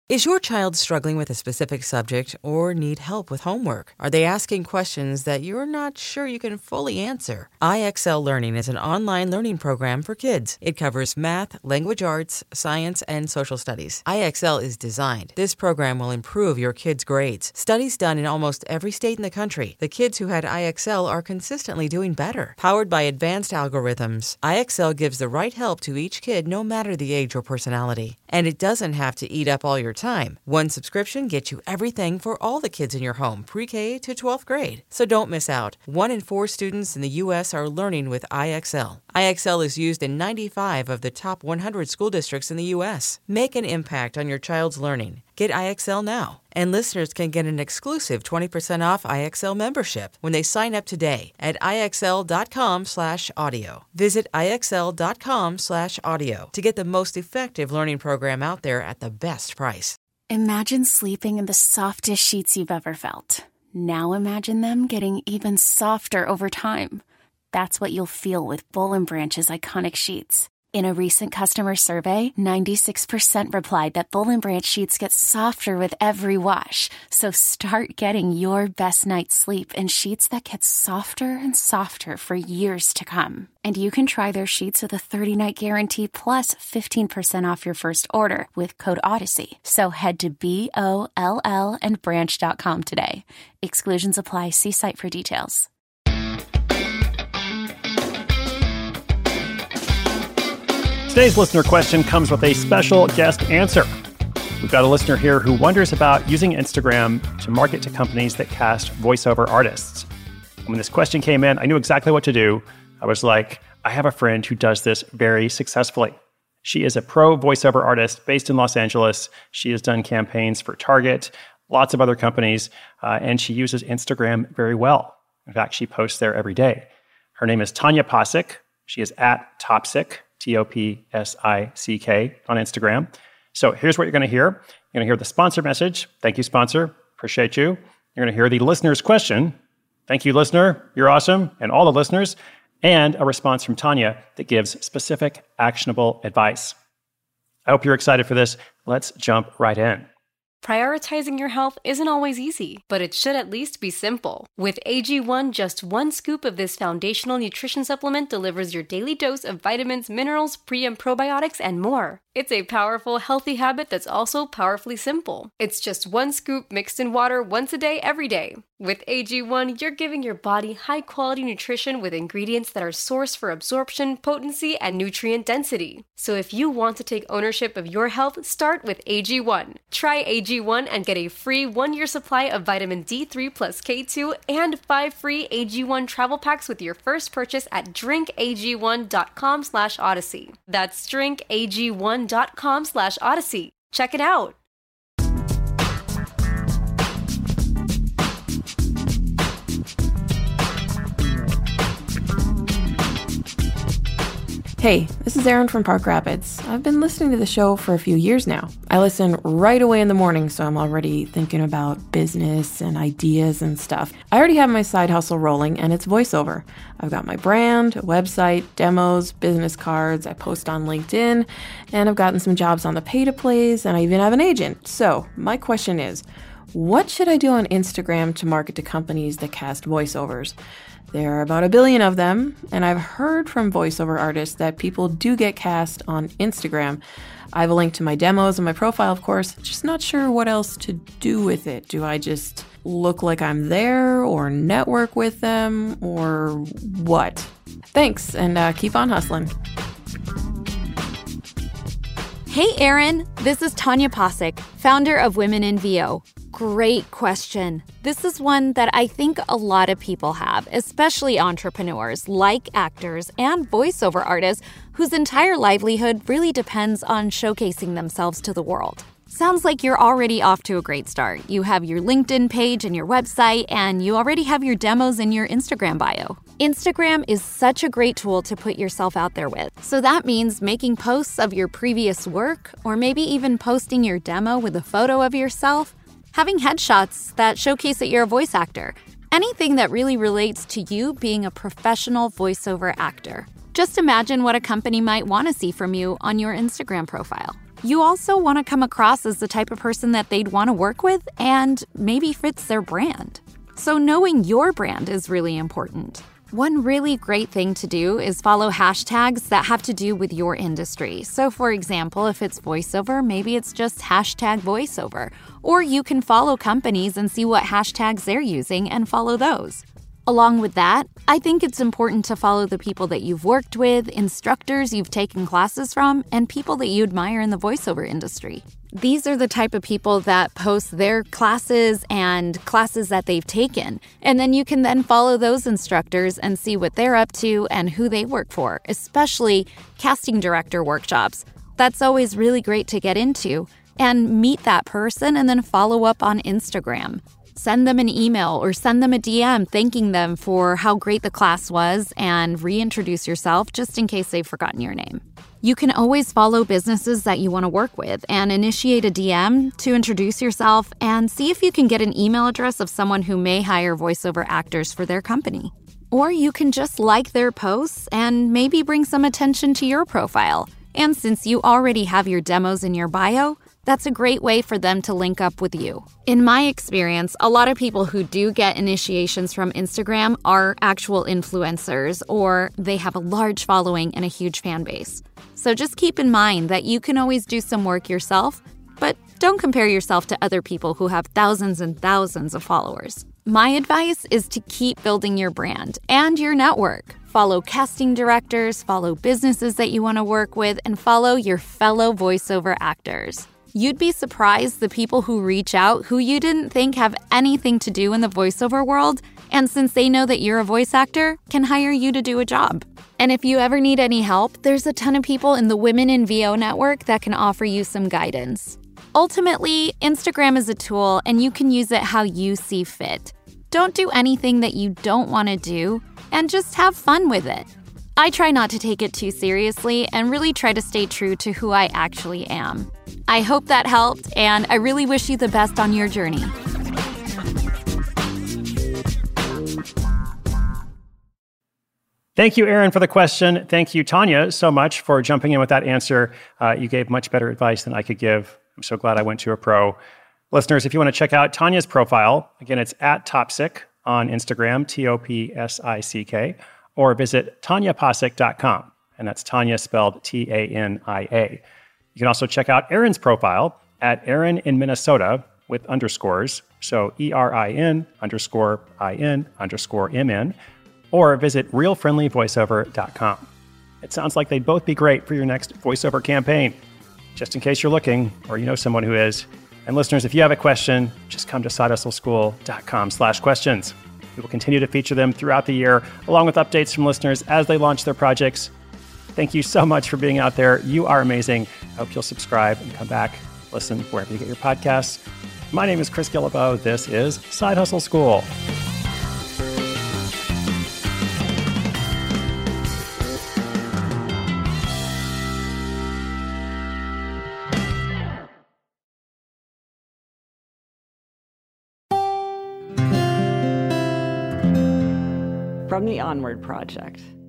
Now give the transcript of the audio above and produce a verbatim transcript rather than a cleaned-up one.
Is your child struggling with a specific subject or need help with homework? Are they asking questions that you're not sure you can fully answer? I X L Learning is an online learning program for kids. It covers math, language arts, science, and social studies. I X L is designed. This program will improve your kids' grades. Studies done in almost every state in the country. The kids who had I X L are consistently doing better. Powered by advanced algorithms, I X L gives the right help to each kid no matter the age or personality. And it doesn't have to eat up all your time. One subscription gets you everything for all the kids in your home, pre-K to twelfth grade. So don't miss out. One in four students in the U S are learning with I X L. I X L is used in ninety-five of the top one hundred school districts in the U S. Make an impact on your child's learning. Get I X L now. And listeners can get an exclusive twenty percent off I X L membership when they sign up today at IXL.com slash audio. Visit IXL.com slash audio to get the most effective learning program out there at the best price. Imagine sleeping in the softest sheets you've ever felt. Now imagine them getting even softer over time. That's what you'll feel with Boll and Branch's iconic sheets. In a recent customer survey, ninety-six percent replied that Boll and Branch sheets get softer with every wash. So start getting your best night's sleep in sheets that get softer and softer for years to come. And you can try their sheets with a thirty-night guarantee plus fifteen percent off your first order with code Odyssey. So head to B O L L and branch dot com today. Exclusions apply. See site for details. Today's listener question comes with a special guest answer. We've got a listener here who wonders about using Instagram to market to companies that cast voiceover artists. When this question came in, I knew exactly what to do. I was like, I have a friend who does this very successfully. She is a pro voiceover artist based in Los Angeles. She has done campaigns for Target, lots of other companies, uh, and she uses Instagram very well. In fact, she posts there every day. Her name is Tanya Pasick. She is at Topsick, T O P S I C K on Instagram. So here's what you're going to hear. You're going to hear the sponsor message. Thank you, sponsor. Appreciate you. You're going to hear the listener's question. Thank you, listener. You're awesome. And all the listeners. And a response from Tanya that gives specific, actionable advice. I hope you're excited for this. Let's jump right in. Prioritizing your health isn't always easy, but it should at least be simple. With A G one, just one scoop of this foundational nutrition supplement delivers your daily dose of vitamins, minerals, pre- and probiotics, and more. It's a powerful, healthy habit that's also powerfully simple. It's just one scoop mixed in water once a day, every day. With A G one, you're giving your body high-quality nutrition with ingredients that are sourced for absorption, potency, and nutrient density. So if you want to take ownership of your health, start with A G one. Try A G one and get a free one-year supply of vitamin D three plus K two and five free A G one travel packs with your first purchase at drinkag1.com slash odyssey. That's drinkag1.com slash odyssey. Check it out. Hey, this is Erin from Park Rapids. I've been listening to the show for a few years now. I listen right away in the morning, so I'm already thinking about business and ideas and stuff. I already have my side hustle rolling, and it's voiceover. I've got my brand, a website, demos, business cards, I post on LinkedIn, and I've gotten some jobs on the pay-to-plays, and I even have an agent. So my question is, what should I do on Instagram to market to companies that cast voiceovers? There are about a billion of them, and I've heard from voiceover artists that people do get cast on Instagram. I have a link to my demos and my profile, of course, just not sure what else to do with it. Do I just look like I'm there or network with them or what? Thanks, and uh, keep on hustling. Hey, Erin. This is Tanya Pasick, founder of Women in V O. Great question. This is one that I think a lot of people have, especially entrepreneurs like actors and voiceover artists whose entire livelihood really depends on showcasing themselves to the world. Sounds like you're already off to a great start. You have your LinkedIn page and your website, and you already have your demos in your Instagram bio. Instagram is such a great tool to put yourself out there with. So that means making posts of your previous work, or maybe even posting your demo with a photo of yourself, having headshots that showcase that you're a voice actor, anything that really relates to you being a professional voiceover actor. Just imagine what a company might want to see from you on your Instagram profile. You also want to come across as the type of person that they'd want to work with and maybe fits their brand. So knowing your brand is really important. One really great thing to do is follow hashtags that have to do with your industry. So for example, if it's voiceover, maybe it's just hashtag voiceover. Or you can follow companies and see what hashtags they're using and follow those. Along with that, I think it's important to follow the people that you've worked with, instructors you've taken classes from, and people that you admire in the voiceover industry. These are the type of people that post their classes and classes that they've taken. And then you can then follow those instructors and see what they're up to and who they work for, especially casting director workshops. That's always really great to get into. And meet that person and then follow up on Instagram. Send them an email or send them a D M thanking them for how great the class was and reintroduce yourself just in case they've forgotten your name. You can always follow businesses that you want to work with and initiate a D M to introduce yourself and see if you can get an email address of someone who may hire voiceover actors for their company. Or you can just like their posts and maybe bring some attention to your profile. And since you already have your demos in your bio, that's a great way for them to link up with you. In my experience, a lot of people who do get initiations from Instagram are actual influencers, or they have a large following and a huge fan base. So just keep in mind that you can always do some work yourself, but don't compare yourself to other people who have thousands and thousands of followers. My advice is to keep building your brand and your network. Follow casting directors, follow businesses that you want to work with, and follow your fellow voiceover actors. You'd be surprised the people who reach out who you didn't think have anything to do in the voiceover world, and since they know that you're a voice actor, can hire you to do a job. And if you ever need any help, there's a ton of people in the Women in V O network that can offer you some guidance. Ultimately, Instagram is a tool and you can use it how you see fit. Don't do anything that you don't want to do, and just have fun with it. I try not to take it too seriously and really try to stay true to who I actually am. I hope that helped, and I really wish you the best on your journey. Thank you, Erin, for the question. Thank you, Tanya, so much for jumping in with that answer. Uh, you gave much better advice than I could give. I'm so glad I went to a pro. Listeners, if you want to check out Tanya's profile, again, it's at Topsick on Instagram, T O P S I C K, or visit tanya posick dot com, and that's Tanya spelled T A N I A. You can also check out Erin's profile at Erin in Minnesota with underscores, so E R I N underscore I N underscore M N, or visit real friendly voiceover dot com. It sounds like they'd both be great for your next voiceover campaign. Just in case you're looking, or you know someone who is. And listeners, if you have a question, just come to sidehustleschool.com slash questions. We will continue to feature them throughout the year, along with updates from listeners as they launch their projects. Thank you so much for being out there. You are amazing. I hope you'll subscribe and come back, listen wherever you get your podcasts. My name is Chris Guillebeau. This is Side Hustle School. From the Onward Project.